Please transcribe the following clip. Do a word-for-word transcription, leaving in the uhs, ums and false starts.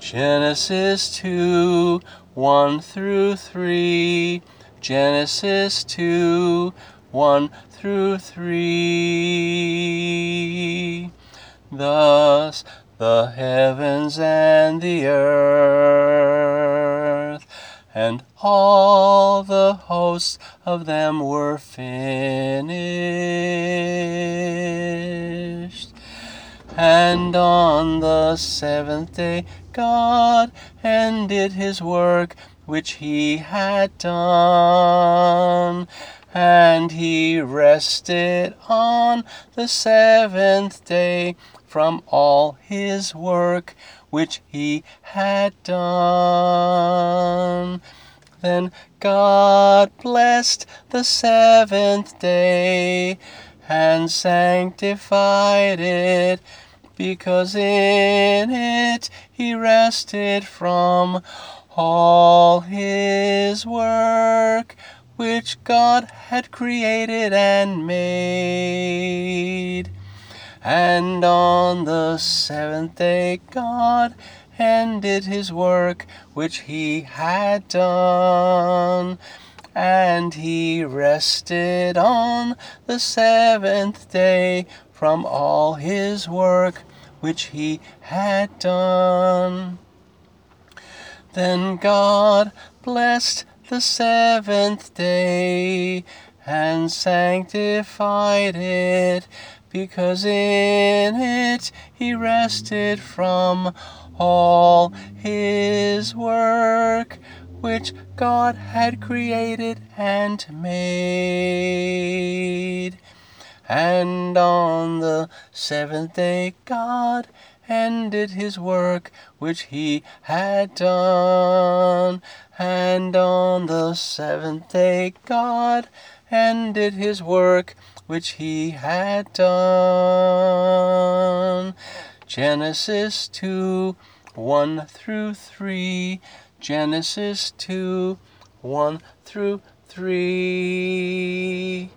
Genesis two, one through three. Genesis two, one through three. Thus the heavens and the earth, and all the hosts of them were finished. And on the seventh day God ended his work which he had done, and he rested on the seventh day from all his work which he had done. Then God blessed the seventh day and sanctified it, because in it he rested from all his work which God had created and made. And on the seventh day God ended his work which he had done, and he rested on the seventh day from all his work which he had done. Then God blessed the seventh day and sanctified it, because in it he rested from all his work which God had created and made. And on the seventh day God ended his work which he had done, and on the seventh day God ended his work which he had done. Genesis two, one through three. Genesis two, one through three.